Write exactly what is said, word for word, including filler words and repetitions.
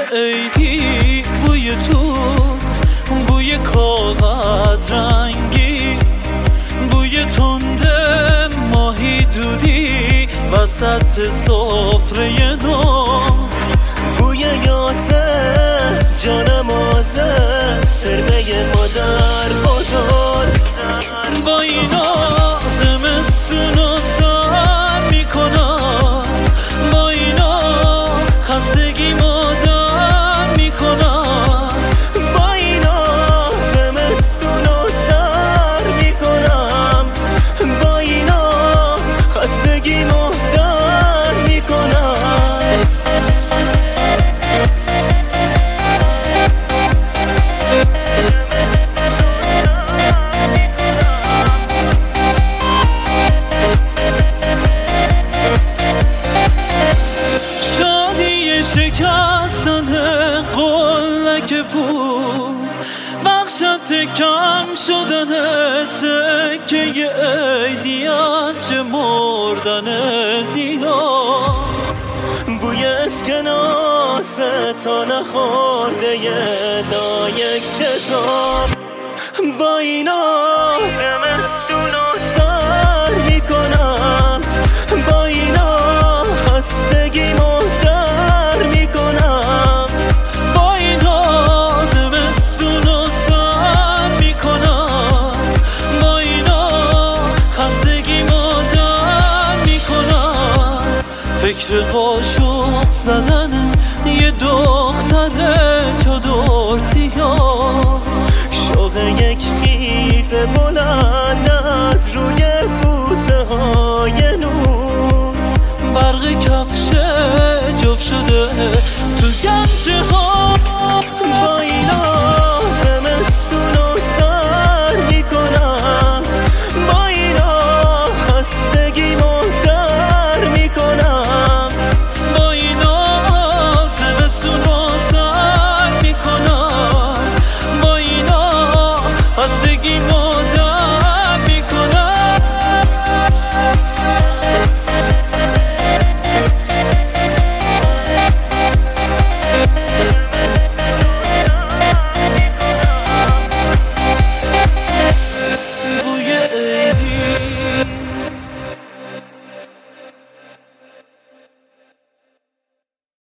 عیدی، بوی توت، بوی کاغذ رنگی، بوی تند ماهی دودی وسط سفره نو، بوی یاسر جانم آزر ترمه مادر بزرگ. با اینا زمستونو سر میکنم، با اینا خستگی مادر میکنم، با اینا زمستونو سر میکنم، با اینا خستگی مادر میکنم. شکستن قلک پول، بخشت کم شدن سکه عیدی از چه مردن زیاد. بوی اسکناس تا نخورده لای کتاب، با اینا زمستونو سر میکنم، با اینا خستگی مادر میکنم، با اینا زمستونو سر میکنم، با اینا خستگی مادر میکنم. فکر قاشق زدن یه دختر چادر سیاه، شوق یک خیز بلند از روی بوته های نور، برق کفش جف شده